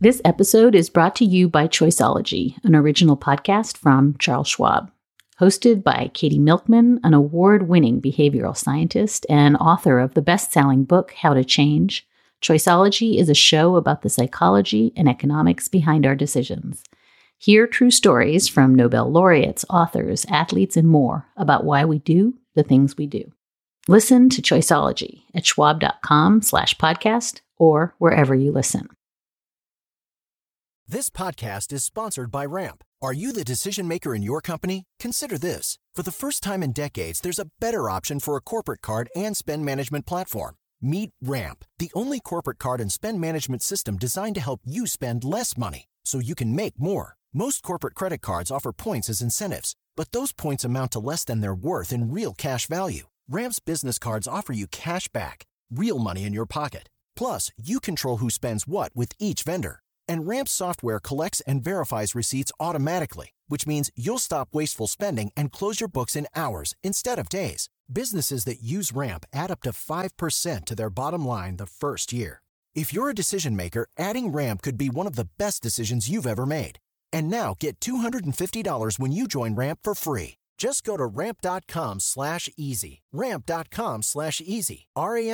This episode is brought to you by Choiceology, an original podcast from Charles Schwab. Hosted by Katie Milkman, an award-winning behavioral scientist and author of the best-selling book, How to Change, Choiceology is a show about the psychology and economics behind our decisions. Hear true stories from Nobel laureates, authors, athletes, and more about why we do the things we do. Listen to Choiceology at schwab.com/podcast or wherever you listen. This podcast is sponsored by Ramp. Are you the decision maker in your company? Consider this. For the first time in decades, there's a better option for a corporate card and spend management platform. Meet Ramp, the only corporate card and spend management system designed to help you spend less money so you can make more. Most corporate credit cards offer points as incentives, but those points amount to less than their worth in real cash value. Ramp's business cards offer you cash back, real money in your pocket. Plus, you control who spends what with each vendor. And Ramp software collects and verifies receipts automatically, which means you'll stop wasteful spending and close your books in hours instead of days. Businesses that use Ramp add up to 5% to their bottom line the first year. If you're a decision maker, adding Ramp could be one of the best decisions you've ever made. And now get $250 when you join Ramp for free. Just go to ramp.com/easy. Ramp.com/easy.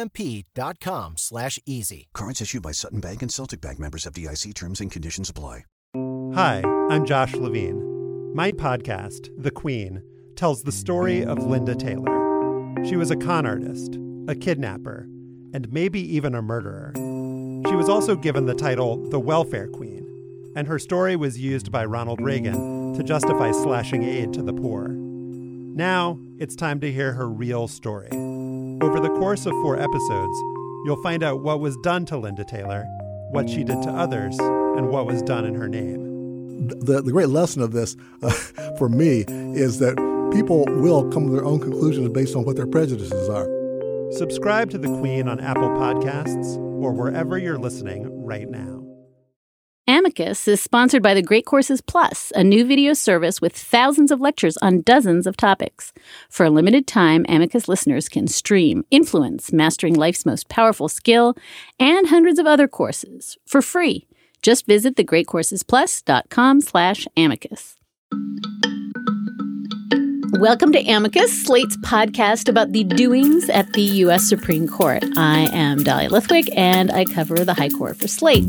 RAMP.com/easy. Cards issued by Sutton Bank and Celtic Bank, members of FDIC. Terms and conditions apply. Hi, I'm Josh Levine. My podcast, The Queen, tells the story of Linda Taylor. She was a con artist, a kidnapper, and maybe even a murderer. She was also given the title the Welfare Queen, and her story was used by Ronald Reagan to justify slashing aid to the poor. Now, it's time to hear her real story. Over the course of 4 episodes, you'll find out what was done to Linda Taylor, what she did to others, and what was done in her name. The great lesson of this, for me, is that people will come to their own conclusions based on what their prejudices are. Subscribe to The Queen on Apple Podcasts or wherever you're listening right now. Amicus is sponsored by the Great Courses Plus, a new video service with thousands of lectures on dozens of topics. For a limited time, Amicus listeners can stream Influence, Mastering Life's Most Powerful Skill, and hundreds of other courses for free. Just visit thegreatcoursesplus.com/amicus. Welcome to Amicus, Slate's podcast about the doings at the U.S. Supreme Court. I am Dahlia Lithwick, and I cover the High Court for Slate.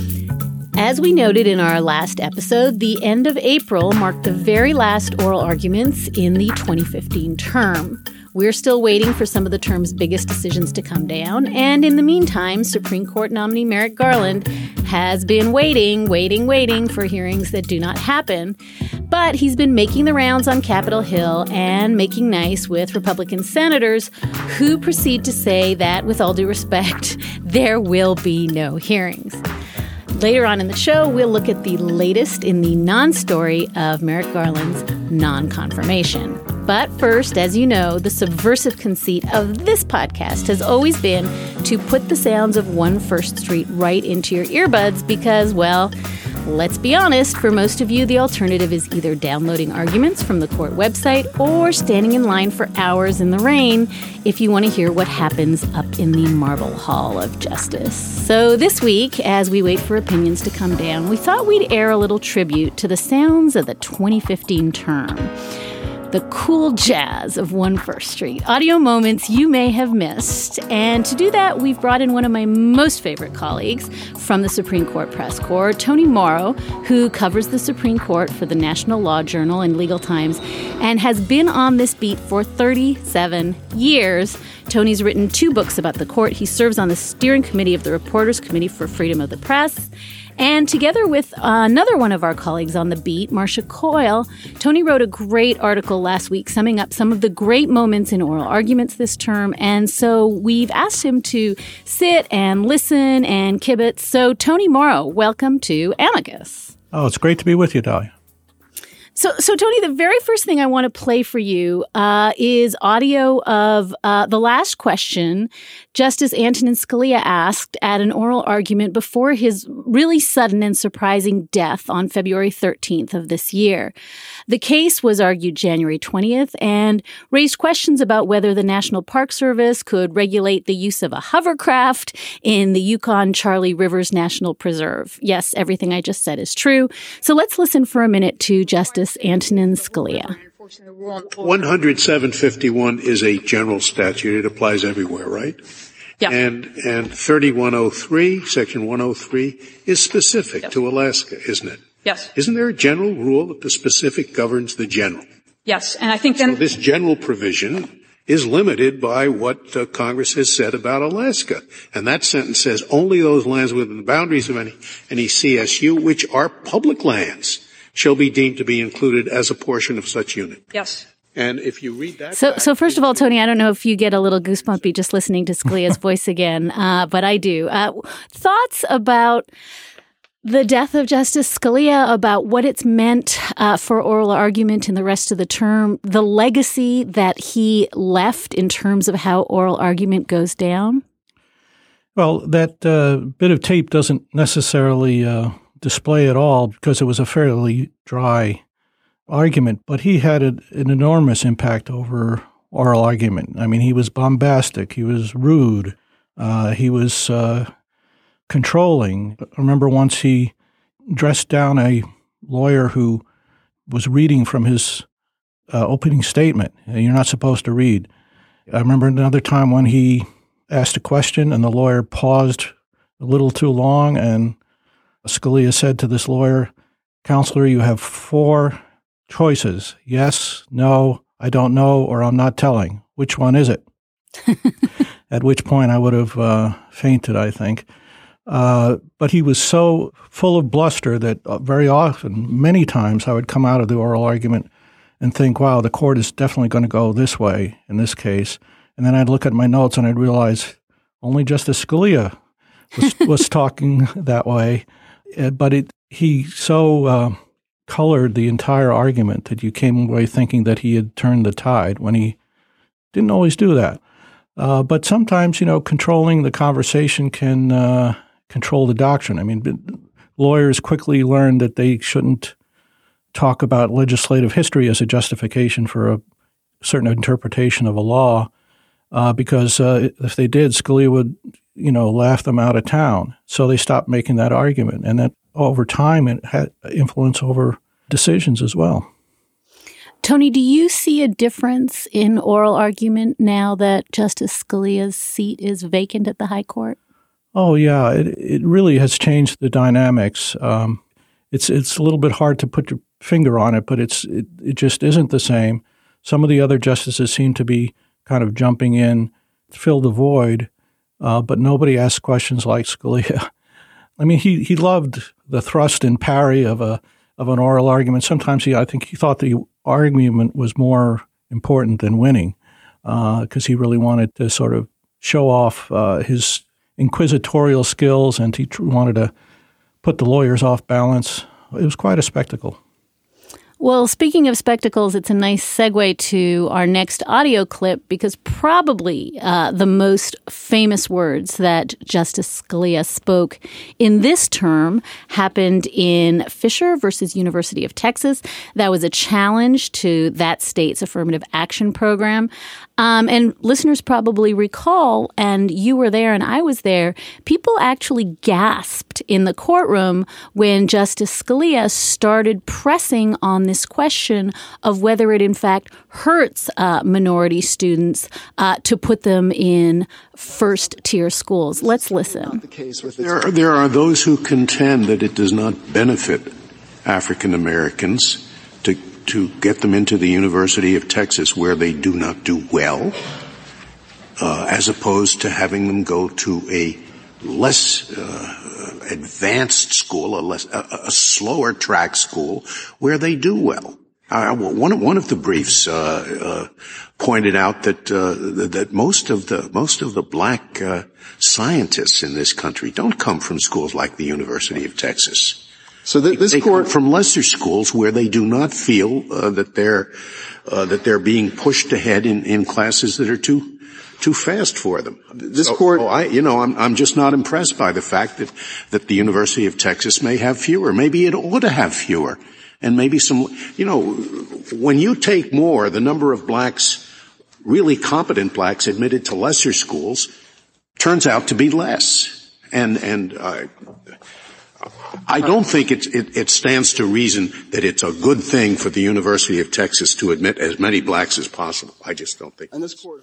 As we noted in our last episode, the end of April marked the very last oral arguments in the 2015 term. We're still waiting for some of the term's biggest decisions to come down, and in the meantime, Supreme Court nominee Merrick Garland has been waiting for hearings that do not happen. But he's been making the rounds on Capitol Hill and making nice with Republican senators who proceed to say that, with all due respect, there will be no hearings. Later on in the show, we'll look at the latest in the non-story of Merrick Garland's non-confirmation. But first, as you know, the subversive conceit of this podcast has always been to put the sounds of One First Street right into your earbuds because, well, let's be honest, for most of you, the alternative is either downloading arguments from the court website or standing in line for hours in the rain if you want to hear what happens up in the Marble Hall of Justice. So this week, as we wait for opinions to come down, we thought we'd air a little tribute to the sounds of the 2015 term. The cool jazz of One First Street, audio moments you may have missed. And to do that, we've brought in one of my most favorite colleagues from the Supreme Court Press Corps, Tony Mauro, who covers the Supreme Court for the National Law Journal and Legal Times and has been on this beat for 37 years. Tony's written 2 books about the court. He serves on the steering committee of the Reporters Committee for Freedom of the Press. And together with another one of our colleagues on the beat, Marcia Coyle, Tony wrote a great article last week summing up some of the great moments in oral arguments this term. And so we've asked him to sit and listen and kibitz. So Tony Mauro, welcome to Amicus. Oh, it's great to be with you, Dahlia. So Tony, the very first thing I want to play for you is audio of the last question Justice Antonin Scalia asked at an oral argument before his really sudden and surprising death on February 13th of this year. The case was argued January 20th and raised questions about whether the National Park Service could regulate the use of a hovercraft in the Yukon-Charlie Rivers National Preserve. Yes, everything I just said is true. So let's listen for a minute to Justice Antonin Scalia. 10751 is a general statute. It applies everywhere, right? Yeah. And 3103, Section 103, is specific to Alaska, isn't it? Yes. Isn't there a general rule that the specific governs the general? Yes, and I think then... So this general provision is limited by what Congress has said about Alaska. And that sentence says only those lands within the boundaries of any CSU, which are public lands, shall be deemed to be included as a portion of such unit. Yes. And if you read that... So first of all, Tony, I don't know if you get a little goosebumpy just listening to Scalia's voice again, but I do. Thoughts about the death of Justice Scalia, about what it's meant for oral argument in the rest of the term, the legacy that he left in terms of how oral argument goes down? Well, that bit of tape doesn't necessarily display it all because it was a fairly dry argument, but he had an enormous impact over oral argument. I mean, he was bombastic. He was rude. He was controlling. I remember once he dressed down a lawyer who was reading from his opening statement. You're not supposed to read. I remember another time when he asked a question and the lawyer paused a little too long, and Scalia said to this lawyer, "Counselor, you have 4 choices. Yes, no, I don't know, or I'm not telling. Which one is it?" At which point I would have fainted, I think. But he was so full of bluster that very often, many times, I would come out of the oral argument and think, wow, the court is definitely going to go this way in this case. And then I'd look at my notes and I'd realize only Justice Scalia was talking that way. But he so colored the entire argument that you came away thinking that he had turned the tide when he didn't always do that. But sometimes, controlling the conversation can control the doctrine. I mean, lawyers quickly learned that they shouldn't talk about legislative history as a justification for a certain interpretation of a law, because if they did, Scalia would, laugh them out of town. So they stopped making that argument. And that over time, it had influence over decisions as well. Tony, do you see a difference in oral argument now that Justice Scalia's seat is vacant at the High Court? Oh, yeah. It really has changed the dynamics. It's a little bit hard to put your finger on it, but it just isn't the same. Some of the other justices seem to be kind of jumping in to fill the void, but nobody asks questions like Scalia. I mean, he loved the thrust and parry of an oral argument. Sometimes I think he thought the argument was more important than winning, because he really wanted to sort of show off his inquisitorial skills, and he wanted to put the lawyers off balance. It was quite a spectacle. Well, speaking of spectacles, it's a nice segue to our next audio clip, because probably the most famous words that Justice Scalia spoke in this term happened in Fisher versus University of Texas. That was a challenge to that state's affirmative action program. And listeners probably recall, and you were there and I was there, people actually gasped in the courtroom when Justice Scalia started pressing on this question of whether it in fact hurts minority students to put them in first-tier schools. Let's listen. There are those who contend that it does not benefit African Americans to get them into the University of Texas, where they do not do well, as opposed to having them go to a less advanced school, a slower track school, where they do well. One of the briefs pointed out that most of the black scientists in this country don't come from schools like the University of Texas. So they come from lesser schools where they do not feel that they're being pushed ahead in classes that are too too fast for them. I'm just not impressed by the fact that the University of Texas may have fewer. Maybe it ought to have fewer. And maybe when you take more, the number of blacks, really competent blacks admitted to lesser schools turns out to be less. And I don't think it stands to reason that it's a good thing for the University of Texas to admit as many blacks as possible. I just don't think.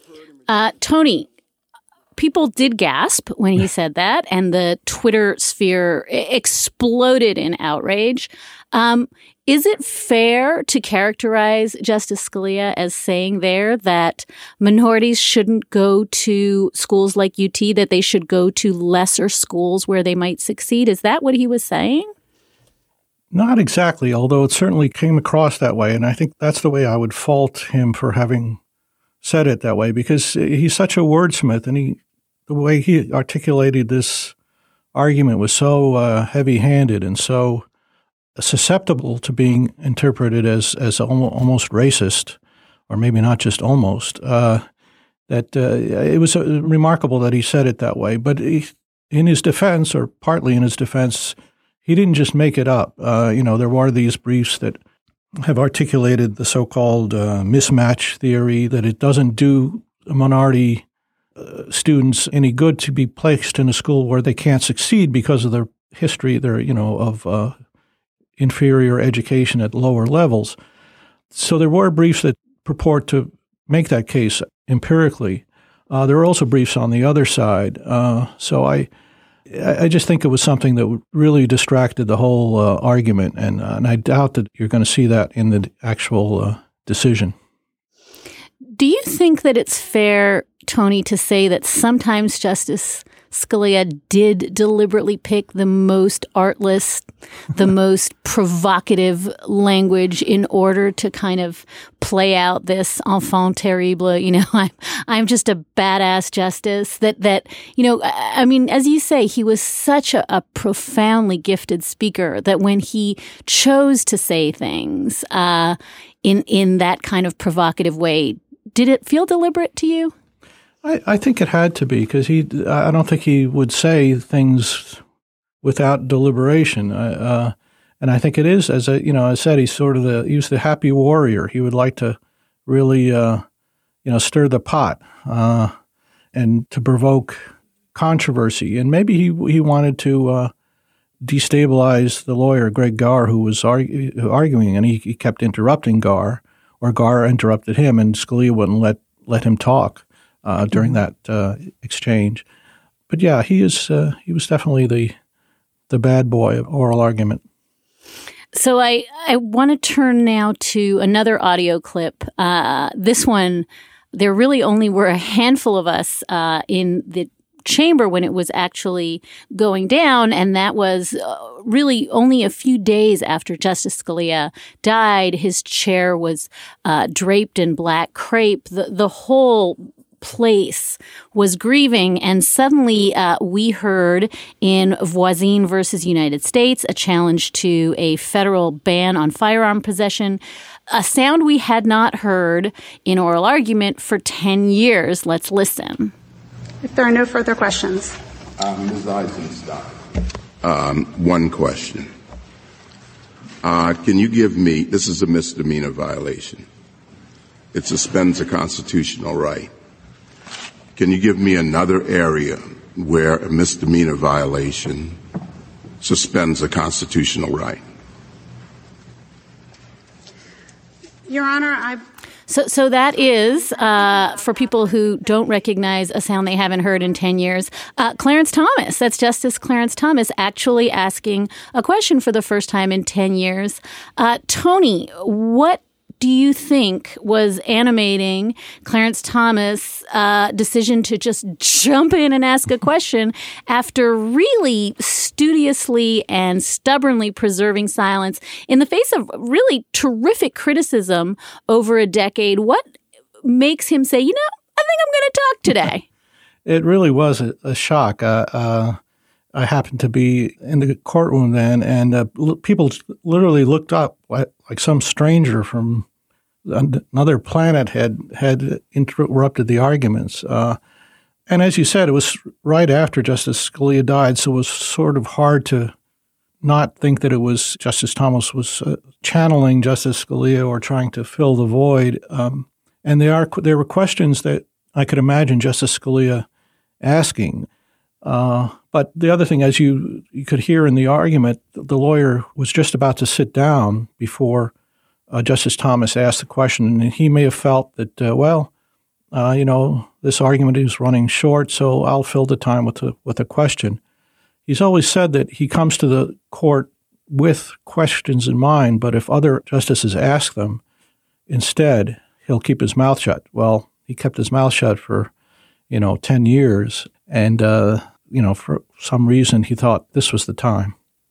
Tony, people did gasp when he said that, and the Twitter sphere exploded in outrage. Is it fair to characterize Justice Scalia as saying there that minorities shouldn't go to schools like UT, that they should go to lesser schools where they might succeed? Is that what he was saying? Not exactly, although it certainly came across that way. And I think that's the way I would fault him for having said it that way, because he's such a wordsmith, and the way he articulated this argument was so heavy-handed and so susceptible to being interpreted as almost racist, or maybe not just almost, that it was remarkable that he said it that way. But in his defense, or partly in his defense, he didn't just make it up. There were these briefs that have articulated the so-called mismatch theory, that it doesn't do minority students any good to be placed in a school where they can't succeed because of their history, of inferior education at lower levels. So there were briefs that purport to make that case empirically. There are also briefs on the other side. So I just think it was something that really distracted the whole argument, and I doubt that you're going to see that in the actual decision. Do you think that it's fair, Tony, to say that sometimes Justice Scalia did deliberately pick the most artless, the most provocative language in order to kind of play out this enfant terrible, I'm just a badass justice that, as you say, he was such a profoundly gifted speaker that when he chose to say things in that kind of provocative way, did it feel deliberate to you? I think it had to be, because I don't think he would say things without deliberation. And I think it is, as I said, he's sort of he was the happy warrior. He would like to really, stir the pot and to provoke controversy. And maybe he wanted to destabilize the lawyer, Greg Garr, who was arguing, and he kept interrupting Garr, or Garr interrupted him, and Scalia wouldn't let him talk during that exchange. But yeah, he was definitely the bad boy of oral argument. So I want to turn now to another audio clip. This one, there really only were a handful of us in the chamber when it was actually going down, and that was really only a few days after Justice Scalia died. His chair was draped in black crepe. The whole place was grieving, and suddenly we heard in Voisin versus United States a challenge to a federal ban on firearm possession, a sound we had not heard in oral argument for 10 years. Let's listen. If there are no further questions. Ms. Eisenstein, one question. Can you give me, this is a misdemeanor violation. It suspends a constitutional right. Can you give me another area where a misdemeanor violation suspends a constitutional right? Your Honor, So that is, for people who don't recognize a sound they haven't heard in 10 years, Clarence Thomas. That's Justice Clarence Thomas actually asking a question for the first time in 10 years. Tony, what do you think was animating Clarence Thomas' decision to just jump in and ask a question after really studiously and stubbornly preserving silence in the face of really terrific criticism over a decade? What makes him say, I think I'm going to talk today? It really was a shock. I happened to be in the courtroom then, and people literally looked up like some stranger from another planet had interrupted the arguments. And as you said, it was right after Justice Scalia died, so it was sort of hard to not think that it was Justice Thomas was channeling Justice Scalia or trying to fill the void. And there were questions that I could imagine Justice Scalia asking. But the other thing, as you could hear in the argument, the lawyer was just about to sit down before Justice Thomas asked the question, and he may have felt that, this argument is running short, so I'll fill the time with a question. He's always said that he comes to the court with questions in mind, but if other justices ask them instead, he'll keep his mouth shut. Well, he kept his mouth shut for, 10 years, and, for some reason he thought this was the time.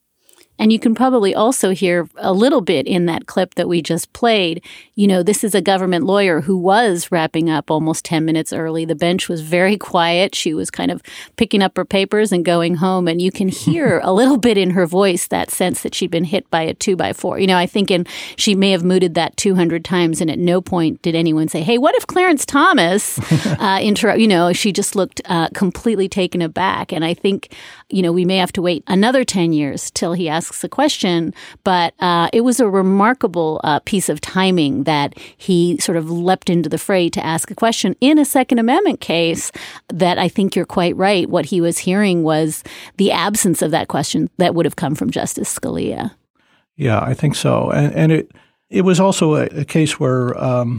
And you can probably also hear a little bit in that clip that we just played. This is a government lawyer who was wrapping up almost 10 minutes early. The bench was very quiet. She was kind of picking up her papers and going home. And you can hear a little bit in her voice that sense that she'd been hit by a 2x4. I think she may have mooted that 200 times, and at no point did anyone say, hey, what if Clarence Thomas interrupt? She just looked completely taken aback. And I think, we may have to wait another 10 years till he asks a question, but it was a remarkable piece of timing that he sort of leapt into the fray to ask a question in a Second Amendment case that I think you're quite right. What he was hearing was the absence of that question that would have come from Justice Scalia. Yeah, I think so. And it was also a case where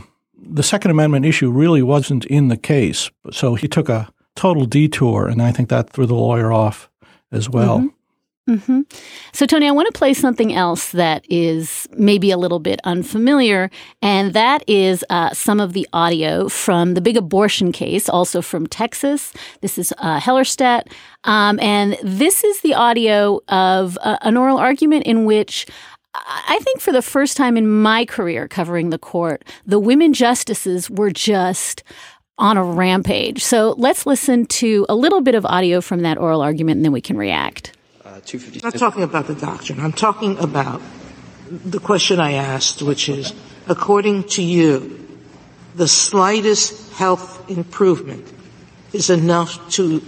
the Second Amendment issue really wasn't in the case. So he took a total detour, and I think that threw the lawyer off as well. Mm-hmm. Mm-hmm. So, Tony, I want to play something else that is maybe a little bit unfamiliar, and that is some of the audio from the big abortion case, also from Texas. This is Hellerstedt, and this is the audio of an oral argument in which I think for the first time in my career covering the court, the women justices were just on a rampage. So let's listen to a little bit of audio from that oral argument, and then we can react. I'm not talking about the doctrine. I'm talking about the question I asked, which is, according to you, the slightest health improvement is enough to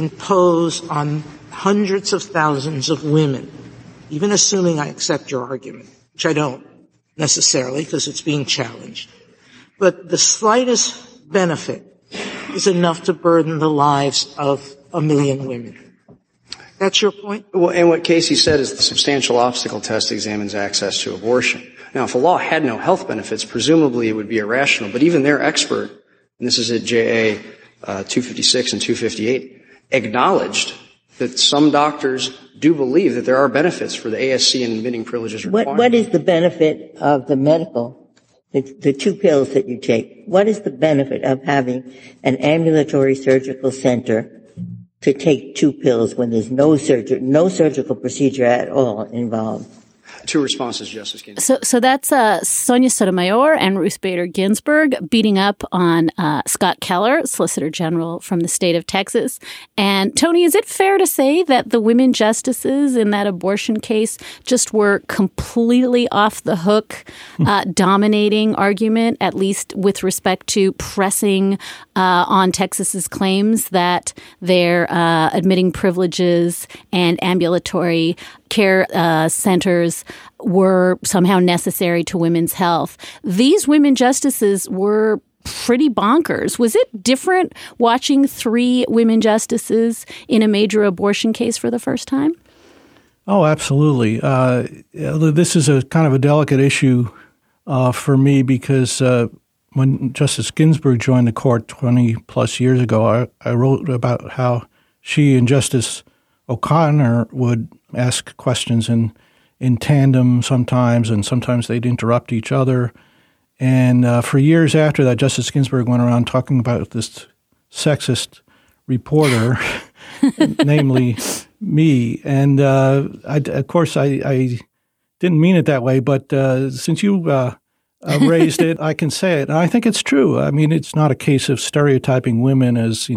impose on hundreds of thousands of women, even assuming I accept your argument, which I don't necessarily because it's being challenged. But the slightest benefit is enough to burden the lives of 1 million women. That's your point? Well, and what Casey said is the substantial obstacle test examines access to abortion. Now, if a law had no health benefits, presumably it would be irrational. But even their expert, and this is at JA 256 and 258, acknowledged that some doctors do believe that there are benefits for the ASC and admitting privileges requirement. What is the benefit of the medical, the 2 pills that you take? What is the benefit of having an ambulatory surgical center to take 2 pills when there's no surgical procedure at all involved? 2 responses, Justice Ginsburg. So that's Sonia Sotomayor and Ruth Bader Ginsburg beating up on Scott Keller, Solicitor General from the state of Texas. And Tony, is it fair to say that the women justices in that abortion case just were completely off the hook, dominating argument, at least with respect to pressing on Texas's claims that their admitting privileges and ambulatory care centers were somehow necessary to women's health? These women justices were pretty bonkers. Was it different watching 3 women justices in a major abortion case for the first time? Oh, absolutely. This is a kind of a delicate issue for me because when Justice Ginsburg joined the court 20 plus years ago, I wrote about how she and Justice O'Connor would ask questions in tandem sometimes, and sometimes they'd interrupt each other. And for years after that, Justice Ginsburg went around talking about this sexist reporter, namely me. And of course, I didn't mean it that way, but since you raised it, I can say it. And I think it's true. I mean, it's not a case of stereotyping women as,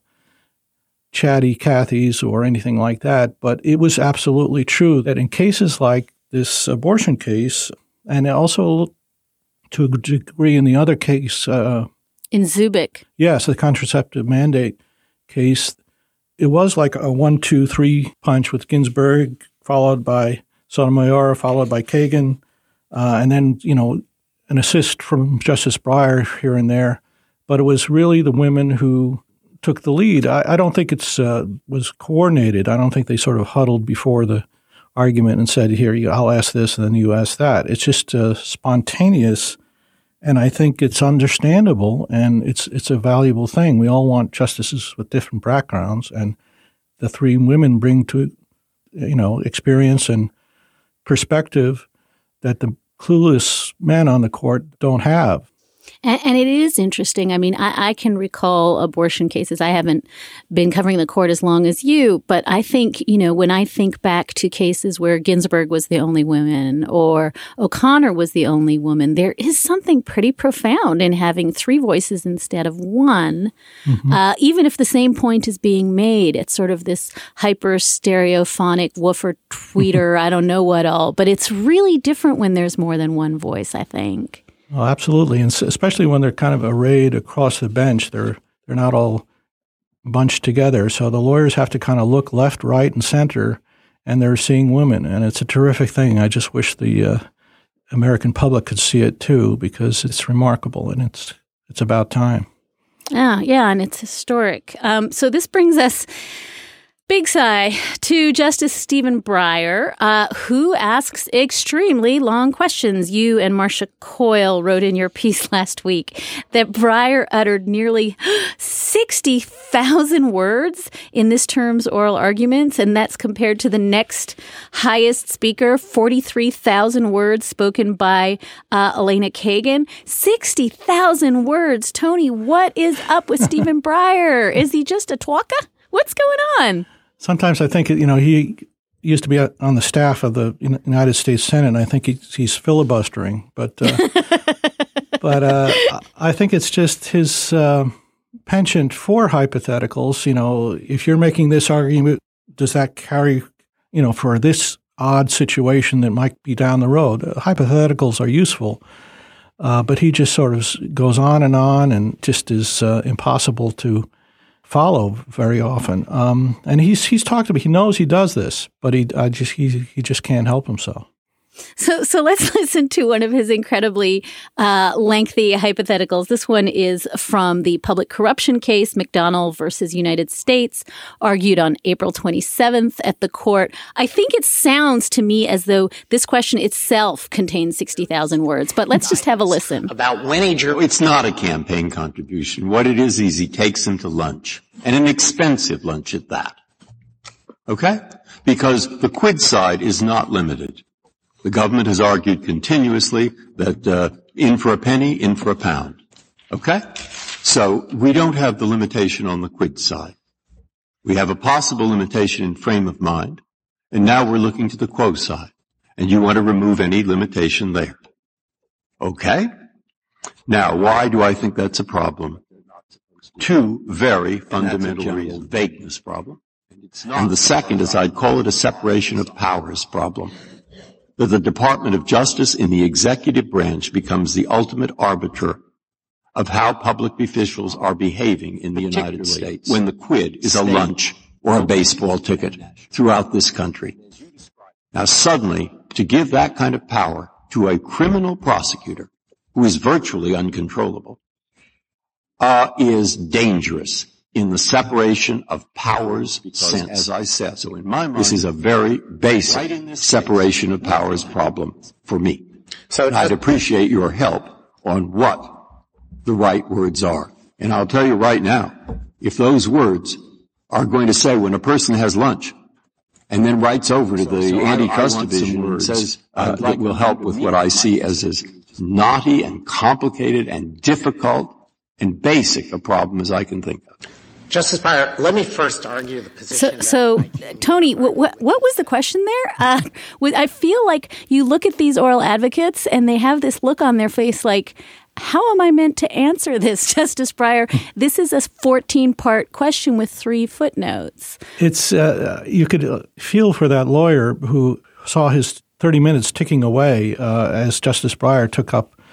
chatty Cathys or anything like that, but it was absolutely true that in cases like this abortion case, and also to a degree in the other case. In Zubik. Yes, the contraceptive mandate case. It was like a 1-2-3 punch with Ginsburg, followed by Sotomayor, followed by Kagan, and then, an assist from Justice Breyer here and there. But it was really the women who took the lead. I don't think it was coordinated. I don't think they sort of huddled before the argument and said, here, I'll ask this and then you ask that. It's just spontaneous, and I think it's understandable, and it's a valuable thing. We all want justices with different backgrounds, and the three women bring to experience and perspective that the clueless men on the court don't have. And it is interesting. I mean, I can recall abortion cases. I haven't been covering the court as long as you, but I think, when I think back to cases where Ginsburg was the only woman or O'Connor was the only woman, there is something pretty profound in having three voices instead of one, even if the same point is being made. It's sort of this hyper stereophonic woofer tweeter, I don't know what all, but it's really different when there's more than one voice, I think. Oh, absolutely, and especially when they're kind of arrayed across the bench. They're not all bunched together, so the lawyers have to kind of look left, right, and center, and they're seeing women, and it's a terrific thing. I just wish the American public could see it too, because it's remarkable, and it's about time. Yeah, and it's historic. So this brings us, big sigh, to Justice Stephen Breyer, who asks extremely long questions. You and Marcia Coyle wrote in your piece last week that Breyer uttered nearly 60,000 words in this term's oral arguments, and that's compared to the next highest speaker, 43,000 words spoken by Elena Kagan. 60,000 words. Tony, what is up with Stephen Breyer? Is he just a talker? What's going on? Sometimes I think, he used to be on the staff of the United States Senate, and I think he's filibustering. But I think it's just his penchant for hypotheticals. If you're making this argument, does that carry, for this odd situation that might be down the road? Hypotheticals are useful, but he just sort of goes on and just is impossible to follow very often. And he's talked about, he knows he does this, but he just can't help himself. So let's listen to one of his incredibly lengthy hypotheticals. This one is from the public corruption case, McDonnell versus United States, argued on April 27th at the court. I think it sounds to me as though this question itself contains 60,000 words, but let's just have a listen. About when a jury... It's not a campaign contribution. What it is he takes him to lunch, and an expensive lunch at that. Okay? Because the quid side is not limited. The government has argued continuously that in for a penny, in for a pound. Okay? So we don't have the limitation on the quid side. We have a possible limitation in frame of mind, and now we're looking to the quo side. And you want to remove any limitation there. Okay? Now, why do I think that's a problem? Two very fundamental reasons. Vagueness problem. And the second is I'd call it a separation of powers problem. That the Department of Justice in the executive branch becomes the ultimate arbiter of how public officials are behaving in the United States when the quid is a lunch or a baseball ticket throughout this country. Now suddenly, to give that kind of power to a criminal prosecutor who is virtually uncontrollable is dangerous in the separation of powers sense. As I said, so in my mind, this is a very basic separation of powers problem for me. So I'd appreciate your help on what the right words are. And I'll tell you right now, if those words are going to say when a person has lunch and then writes over to the antitrust division and says that will help with what I see as knotty and complicated and difficult and basic a problem as I can think of. Justice Breyer, let me first argue the position. So Tony, what was the question there? I feel like you look at these oral advocates and they have this look on their face like, how am I meant to answer this, Justice Breyer? This is a 14-part question with 3 footnotes. It's you could feel for that lawyer who saw his 30 minutes ticking away as Justice Breyer took up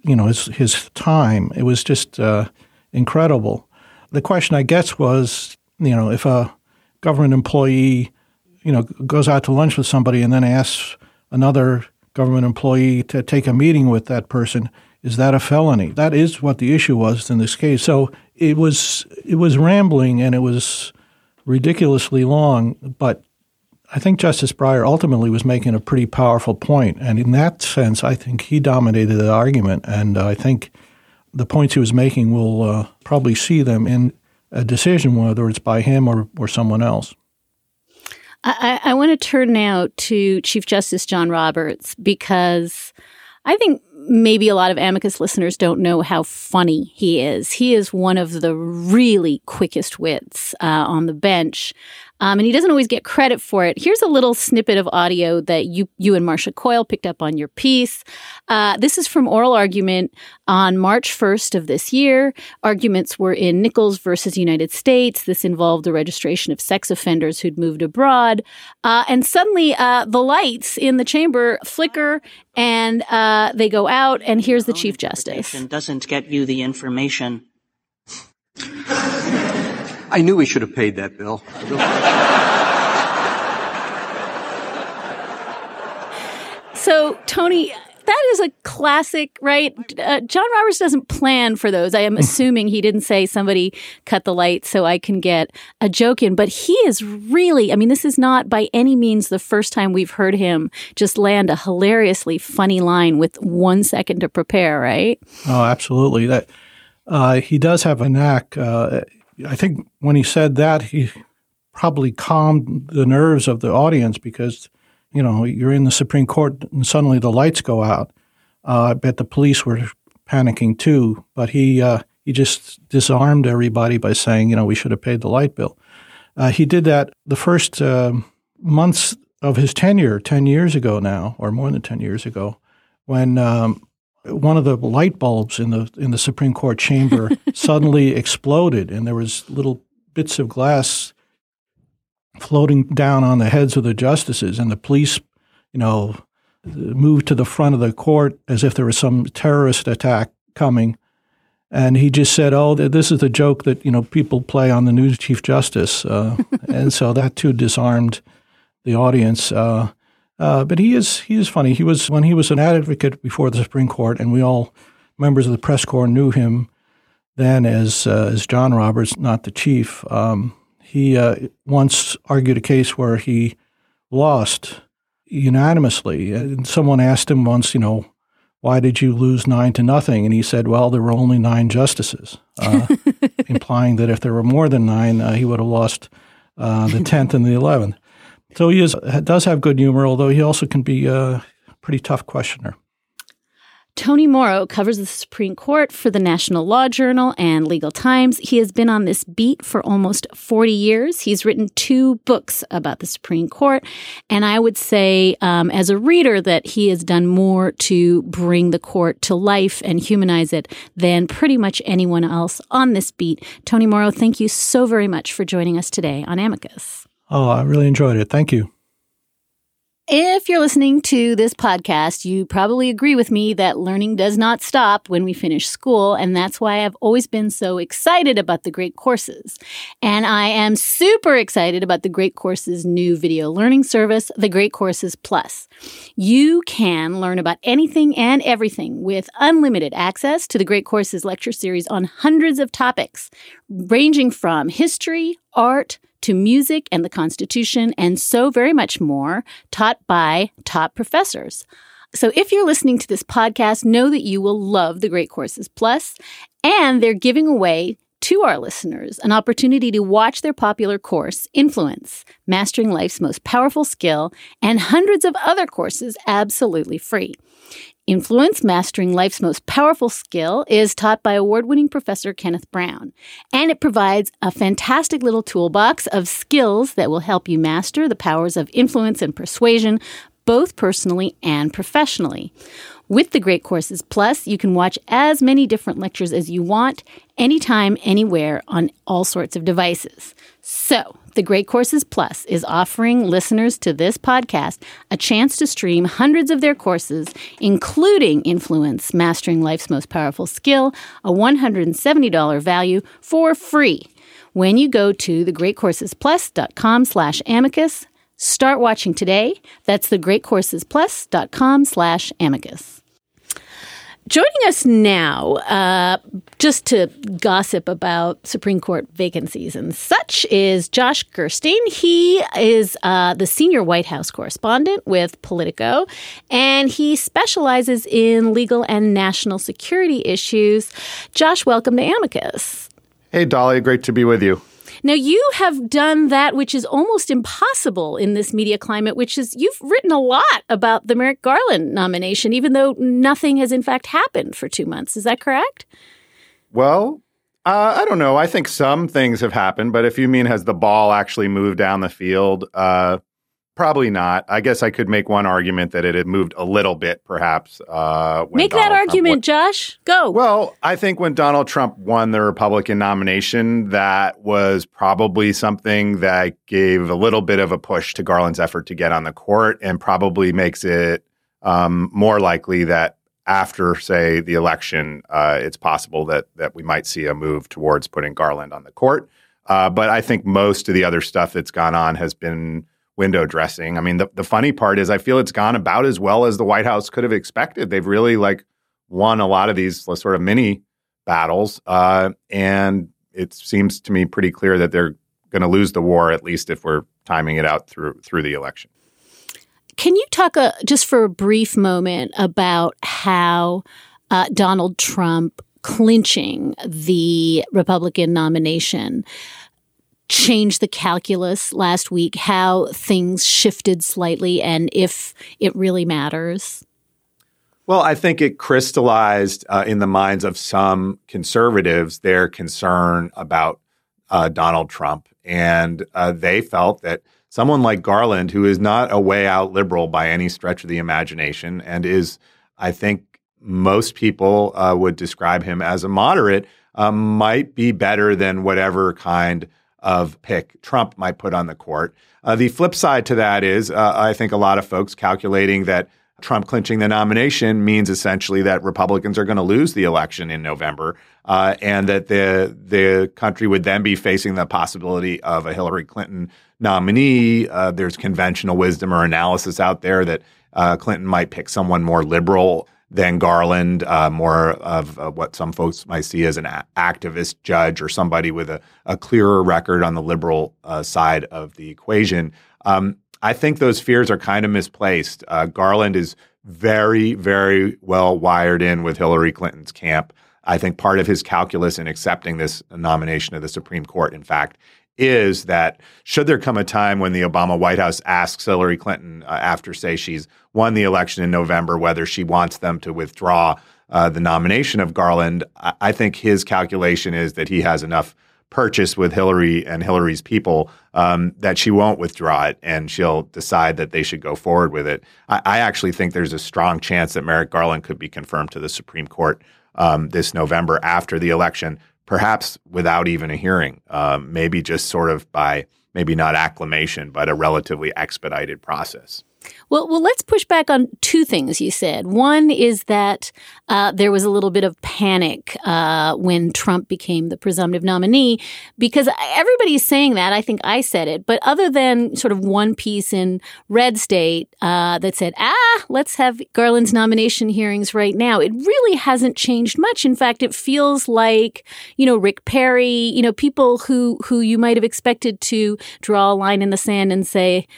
his time. It was just incredible. The question, I guess, was, if a government employee, goes out to lunch with somebody and then asks another government employee to take a meeting with that person, is that a felony? That is what the issue was in this case. So it was rambling and it was ridiculously long, but I think Justice Breyer ultimately was making a pretty powerful point. And in that sense, I think he dominated the argument. And I think the points he was making will probably see them in a decision, whether it's by him or someone else. I want to turn now to Chief Justice John Roberts, because I think maybe a lot of Amicus listeners don't know how funny he is. He is one of the really quickest wits on the bench. And he doesn't always get credit for it. Here's a little snippet of audio that you and Marcia Coyle picked up on your piece. This is from oral argument on March 1st of this year. Arguments were in Nichols versus United States. This involved the registration of sex offenders who'd moved abroad. And suddenly the lights in the chamber flicker and they go out. And here's the Chief Justice. Doesn't get you the information. I knew we should have paid that bill. So, Tony, that is a classic, right? John Roberts doesn't plan for those. I am assuming he didn't say somebody cut the lights so I can get a joke in. But he is really, this is not by any means the first time we've heard him just land a hilariously funny line with 1 second to prepare, right? Oh, absolutely. That he does have a knack. I think when he said that, he probably calmed the nerves of the audience because, you're in the Supreme Court and suddenly the lights go out. I bet the police were panicking too, but he just disarmed everybody by saying, we should have paid the light bill. He did that the first months of his tenure 10 years ago now, or more than 10 years ago, when one of the light bulbs in the Supreme Court chamber suddenly exploded, and there was little bits of glass floating down on the heads of the justices, and the police, moved to the front of the court as if there was some terrorist attack coming. And he just said, "Oh, this is the joke that people play on the new Chief Justice," and so that too disarmed the audience. But he is funny. When he was an advocate before the Supreme Court, and we all members of the press corps knew him then as John Roberts, not the chief. He once argued a case where he lost unanimously, and someone asked him once, why did you lose 9-0? And he said, well, there were only 9 justices, implying that if there were more than 9, he would have lost the 10th and the 11th. So he does have good humor, although he also can be a pretty tough questioner. Tony Mauro covers the Supreme Court for the National Law Journal and Legal Times. He has been on this beat for almost 40 years. He's written 2 books about the Supreme Court. And I would say, as a reader, that he has done more to bring the court to life and humanize it than pretty much anyone else on this beat. Tony Mauro, thank you so very much for joining us today on Amicus. Oh, I really enjoyed it. Thank you. If you're listening to this podcast, you probably agree with me that learning does not stop when we finish school, and that's why I've always been so excited about the Great Courses. And I am super excited about the Great Courses' new video learning service, the Great Courses Plus. You can learn about anything and everything with unlimited access to the Great Courses lecture series on hundreds of topics, ranging from history, art, to music and the Constitution, and so very much more, taught by top professors. So if you're listening to this podcast, know that you will love the Great Courses Plus, and they're giving away to our listeners an opportunity to watch their popular course, Influence, Mastering Life's Most Powerful Skill, and hundreds of other courses absolutely free. Influence, Mastering Life's Most Powerful Skill is taught by award-winning Professor Kenneth Brown, and it provides a fantastic little toolbox of skills that will help you master the powers of influence and persuasion, both personally and professionally. With the Great Courses Plus, you can watch as many different lectures as you want, anytime, anywhere, on all sorts of devices. So, the Great Courses Plus is offering listeners to this podcast a chance to stream hundreds of their courses, including Influence, Mastering Life's Most Powerful Skill, a $170 value, for free. When you go to thegreatcoursesplus.com/amicus, start watching today. That's thegreatcoursesplus.com/amicus. Joining us now, just to gossip about Supreme Court vacancies and such, is Josh Gerstein. He is the senior White House correspondent with Politico, and he specializes in legal and national security issues. Josh, welcome to Amicus. Hey, Dahlia, great to be with you. Now, you have done that which is almost impossible in this media climate, which is you've written a lot about the Merrick Garland nomination, even though nothing has in fact happened for 2 months. Is that correct? Well, I don't know. I think some things have happened, but if you mean has the ball actually moved down the field, probably not. I guess I could make one argument that it had moved a little bit, perhaps. Make that argument, Josh. Go. Well, I think when Donald Trump won the Republican nomination, that was probably something that gave a little bit of a push to Garland's effort to get on the court and probably makes it more likely that after, say, the election, it's possible that we might see a move towards putting Garland on the court. But I think most of the other stuff that's gone on has been window dressing. I mean, the funny part is I feel it's gone about as well as the White House could have expected. They've really won a lot of these sort of mini battles. And it seems to me pretty clear that they're going to lose the war, at least if we're timing it out through the election. Can you talk just for a brief moment about how Donald Trump clinching the Republican nomination changed the calculus last week, how things shifted slightly, and if it really matters? Well, I think it crystallized in the minds of some conservatives their concern about Donald Trump. And they felt that someone like Garland, who is not a way out liberal by any stretch of the imagination and is, I think most people would describe him as a moderate, might be better than whatever kind of pick Trump might put on the court. The flip side to that is I think a lot of folks calculating that Trump clinching the nomination means essentially that Republicans are going to lose the election in November and that the country would then be facing the possibility of a Hillary Clinton nominee. There's conventional wisdom or analysis out there that Clinton might pick someone more liberal than Garland, more of what some folks might see as an activist judge or somebody with a clearer record on the liberal side of the equation. I think those fears are kind of misplaced. Garland is very, very well wired in with Hillary Clinton's camp. I think part of his calculus in accepting this nomination of the Supreme Court, in fact, is that should there come a time when the Obama White House asks Hillary Clinton after, say, she's won the election in November, whether she wants them to withdraw the nomination of Garland, I think his calculation is that he has enough purchase with Hillary and Hillary's people that she won't withdraw it and she'll decide that they should go forward with it. I actually think there's a strong chance that Merrick Garland could be confirmed to the Supreme Court this November after the election, perhaps without even a hearing, maybe just sort of by maybe not acclamation, but a relatively expedited process. Well, let's push back on two things you said. One is that there was a little bit of panic when Trump became the presumptive nominee, because everybody's saying that. I think I said it. But other than sort of one piece in Red State that said, let's have Garland's nomination hearings right now, it really hasn't changed much. In fact, it feels like, Rick Perry, people who you might have expected to draw a line in the sand and say,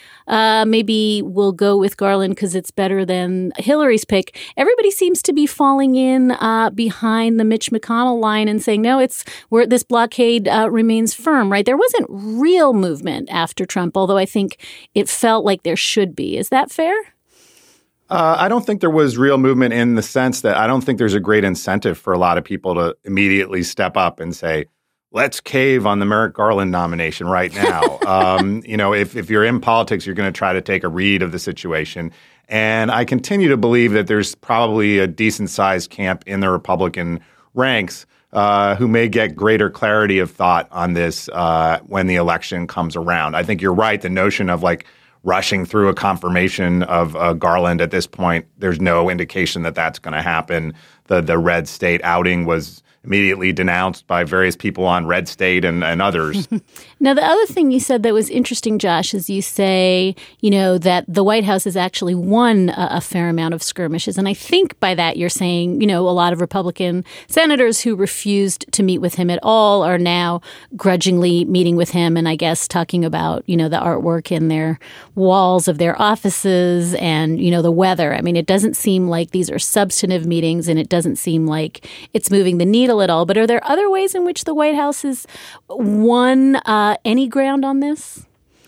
maybe we'll go with Garland because it's better than Hillary's pick. Everybody seems to be falling in behind the Mitch McConnell line and saying, no, it's where this blockade remains firm, right? There wasn't real movement after Trump, although I think it felt like there should be. Is that fair? I don't think there was real movement in the sense that I don't think there's a great incentive for a lot of people to immediately step up and say, let's cave on the Merrick Garland nomination right now. If you're in politics, you're going to try to take a read of the situation. And I continue to believe that there's probably a decent-sized camp in the Republican ranks who may get greater clarity of thought on this when the election comes around. I think you're right. The notion of like rushing through a confirmation of Garland at this point, there's no indication that that's going to happen. The red state outing was immediately denounced by various people on Red State and others. Now, the other thing you said that was interesting, Josh, is you say, that the White House has actually won a fair amount of skirmishes. And I think by that you're saying, a lot of Republican senators who refused to meet with him at all are now grudgingly meeting with him and I guess talking about, the artwork in their walls of their offices and, the weather. I mean, it doesn't seem like these are substantive meetings and it doesn't seem like it's moving the needle at all. But are there other ways in which the White House has won any ground on this?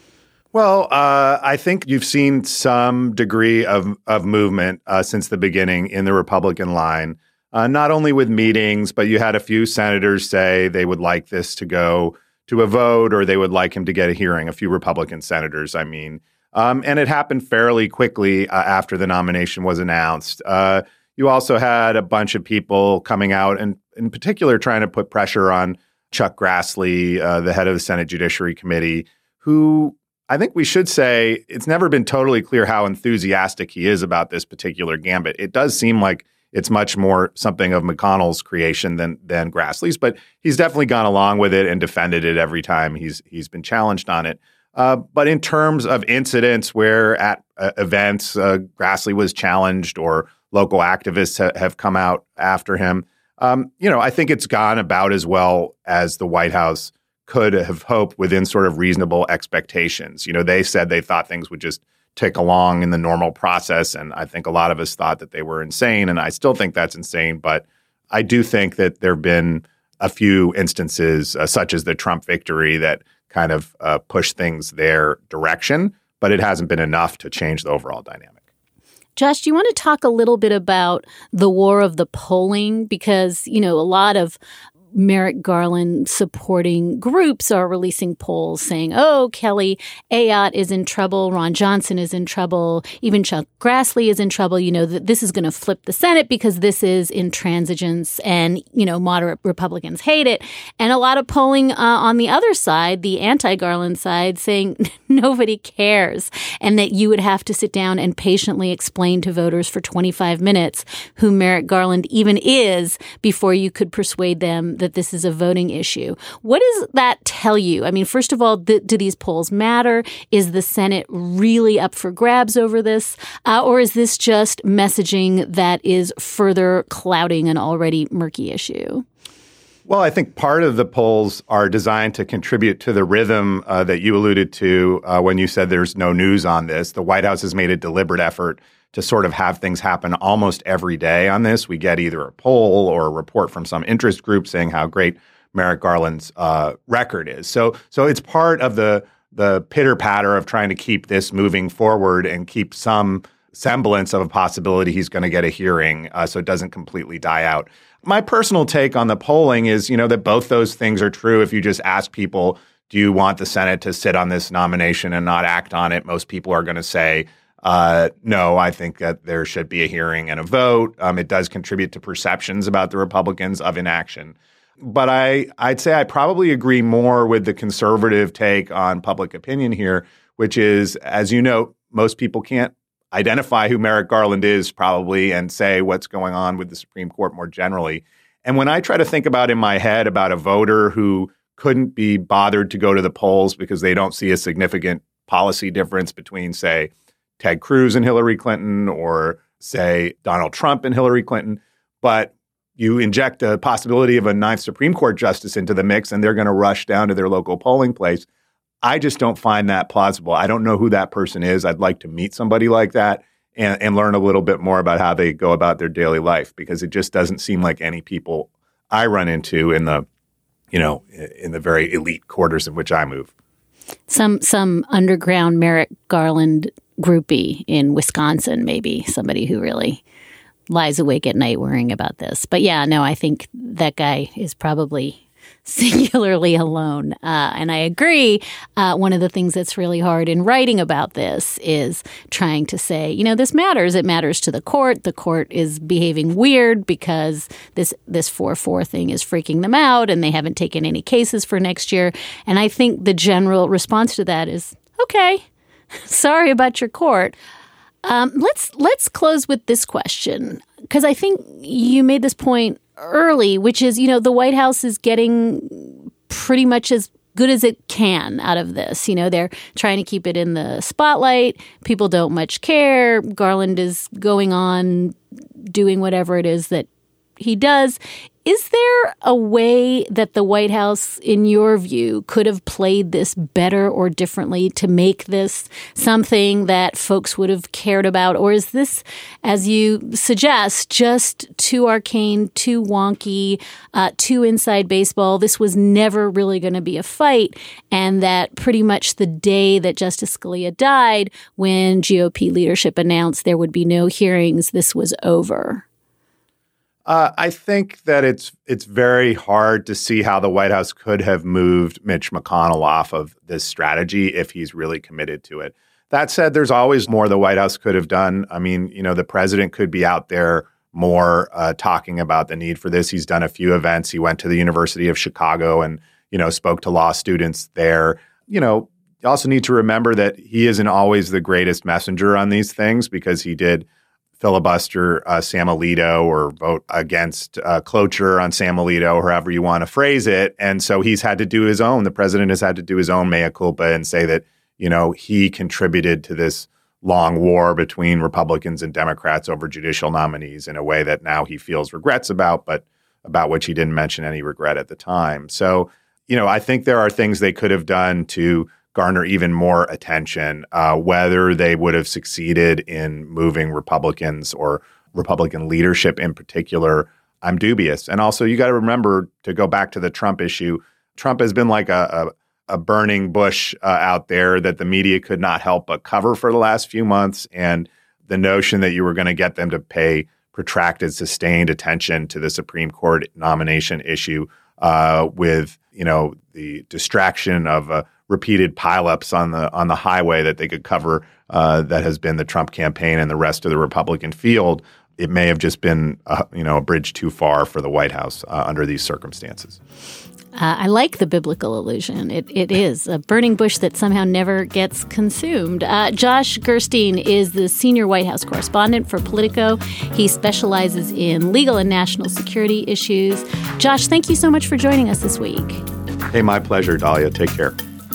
Well, I think you've seen some degree of movement since the beginning in the Republican line, not only with meetings, but you had a few senators say they would like this to go to a vote or they would like him to get a hearing, a few Republican senators, I mean. And it happened fairly quickly after the nomination was announced. You also had a bunch of people coming out and in particular trying to put pressure on Chuck Grassley, the head of the Senate Judiciary Committee, who I think we should say it's never been totally clear how enthusiastic he is about this particular gambit. It does seem like it's much more something of McConnell's creation than Grassley's, but he's definitely gone along with it and defended it every time he's been challenged on it. But in terms of incidents where at events Grassley was challenged or local activists have come out after him, I think it's gone about as well as the White House could have hoped within sort of reasonable expectations. They said they thought things would just tick along in the normal process, and I think a lot of us thought that they were insane, and I still think that's insane. But I do think that there have been a few instances, such as the Trump victory, that kind of push things their direction, but it hasn't been enough to change the overall dynamic. Josh, do you want to talk a little bit about the war of the polling? Because, a lot of Merrick Garland supporting groups are releasing polls saying, oh, Kelly Ayotte is in trouble, Ron Johnson is in trouble, even Chuck Grassley is in trouble, that this is going to flip the Senate because this is intransigence and, moderate Republicans hate it. And a lot of polling on the other side, the anti-Garland side, saying nobody cares and that you would have to sit down and patiently explain to voters for 25 minutes who Merrick Garland even is before you could persuade them that this is a voting issue. What does that tell you? I mean, first of all, do these polls matter? Is the Senate really up for grabs over this? Or is this just messaging that is further clouding an already murky issue? Well, I think part of the polls are designed to contribute to the rhythm that you alluded to when you said there's no news on this. The White House has made a deliberate effort to sort of have things happen almost every day on this. We get either a poll or a report from some interest group saying how great Merrick Garland's record is. So it's part of the pitter-patter of trying to keep this moving forward and keep some semblance of a possibility he's going to get a hearing so it doesn't completely die out. My personal take on the polling is, that both those things are true. If you just ask people, do you want the Senate to sit on this nomination and not act on it? Most people are going to say, no, I think that there should be a hearing and a vote. It does contribute to perceptions about the Republicans of inaction. But I'd say I probably agree more with the conservative take on public opinion here, which is, as you know, most people can't identify who Merrick Garland is probably and say what's going on with the Supreme Court more generally. And when I try to think about in my head about a voter who couldn't be bothered to go to the polls because they don't see a significant policy difference between, say, Ted Cruz and Hillary Clinton or, say, Donald Trump and Hillary Clinton, but you inject the possibility of a ninth Supreme Court justice into the mix and they're going to rush down to their local polling place. I just don't find that plausible. I don't know who that person is. I'd like to meet somebody like that and learn a little bit more about how they go about their daily life, because it just doesn't seem like any people I run into in the, in the very elite quarters in which I move. Some underground Merrick Garland groupie in Wisconsin, maybe somebody who really lies awake at night worrying about this. But yeah, no, I think that guy is probably singularly alone. And I agree. One of the things that's really hard in writing about this is trying to say, this matters. It matters to the court. The court is behaving weird because this 4-4 thing is freaking them out and they haven't taken any cases for next year. And I think the general response to that is, okay, sorry about your court. Let's close with this question, because I think you made this point early, which is, the White House is getting pretty much as good as it can out of this. They're trying to keep it in the spotlight. People don't much care. Garland is going on doing whatever it is that he does. Is there a way that the White House, in your view, could have played this better or differently to make this something that folks would have cared about? Or is this, as you suggest, just too arcane, too wonky, too inside baseball? This was never really going to be a fight, and that pretty much the day that Justice Scalia died, when GOP leadership announced there would be no hearings, this was over? I think that it's very hard to see how the White House could have moved Mitch McConnell off of this strategy if he's really committed to it. That said, there's always more the White House could have done. I mean, the president could be out there more talking about the need for this. He's done a few events. He went to the University of Chicago and, spoke to law students there. You also need to remember that he isn't always the greatest messenger on these things, because he did filibuster Sam Alito or vote against cloture on Sam Alito, or however you want to phrase it. And so he's had to do his own. The president has had to do his own mea culpa and say that, he contributed to this long war between Republicans and Democrats over judicial nominees in a way that now he feels regrets about, but about which he didn't mention any regret at the time. So, I think there are things they could have done to garner even more attention. Whether they would have succeeded in moving Republicans or Republican leadership in particular, I'm dubious. And also, you got to remember, to go back to the Trump issue, Trump has been like a burning bush out there that the media could not help but cover for the last few months. And the notion that you were going to get them to pay protracted, sustained attention to the Supreme Court nomination issue with, the distraction of repeated pileups on the highway that they could cover that has been the Trump campaign and the rest of the Republican field, it may have just been a bridge too far for the White House under these circumstances. I like the biblical allusion. It is a burning bush that somehow never gets consumed. Josh Gerstein is the senior White House correspondent for Politico. He specializes in legal and national security issues. Josh, thank you so much for joining us this week. Hey, my pleasure, Dahlia. Take care.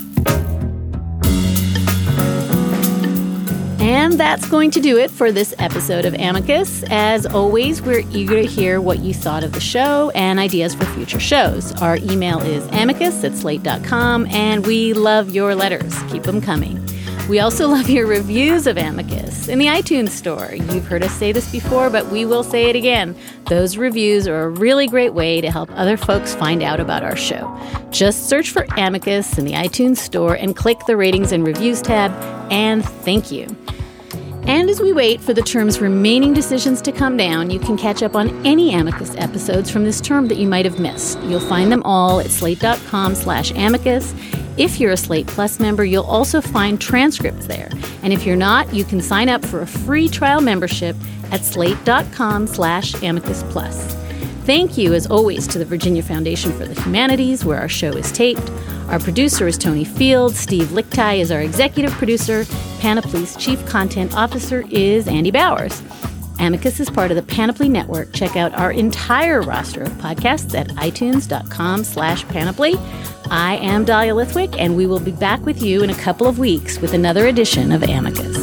And that's going to do it for this episode of Amicus. As always, we're eager to hear what you thought of the show and ideas for future shows. Our email is amicus@slate.com, and we love your letters. Keep them coming. We also love your reviews of Amicus in the iTunes store. You've heard us say this before, but we will say it again. Those reviews are a really great way to help other folks find out about our show. Just search for Amicus in the iTunes store and click the Ratings and Reviews tab, and thank you. And as we wait for the term's remaining decisions to come down, you can catch up on any Amicus episodes from this term that you might have missed. You'll find them all at slate.com/amicus. If you're a Slate Plus member, you'll also find transcripts there. And if you're not, you can sign up for a free trial membership at slate.com/amicus plus. Thank you, as always, to the Virginia Foundation for the Humanities, where our show is taped. Our producer is Tony Field. Steve Lichtai is our executive producer. Panoply's chief content officer is Andy Bowers. Amicus is part of the Panoply Network. Check out our entire roster of podcasts at itunes.com/panoply. I am Dahlia Lithwick, and we will be back with you in a couple of weeks with another edition of Amicus.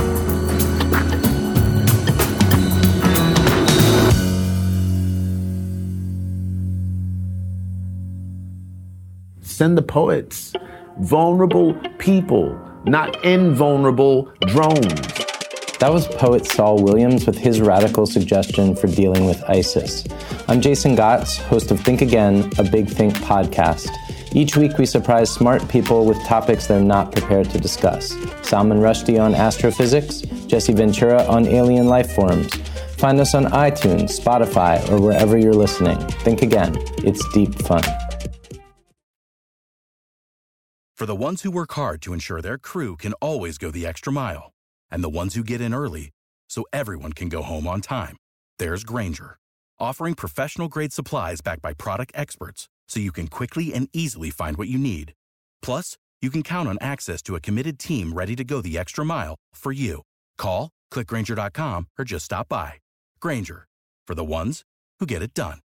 Send the poets. Vulnerable people, not invulnerable drones. That was poet Saul Williams with his radical suggestion for dealing with ISIS. I'm Jason Gotts, host of Think Again, a Big Think podcast. Each week we surprise smart people with topics they're not prepared to discuss. Salman Rushdie on astrophysics, Jesse Ventura on alien life forms. Find us on iTunes, Spotify, or wherever you're listening. Think Again. It's deep fun. For the ones who work hard to ensure their crew can always go the extra mile, and the ones who get in early so everyone can go home on time, there's Grainger, offering professional-grade supplies backed by product experts so you can quickly and easily find what you need. Plus, you can count on access to a committed team ready to go the extra mile for you. Call, click Grainger.com, or just stop by. Grainger, for the ones who get it done.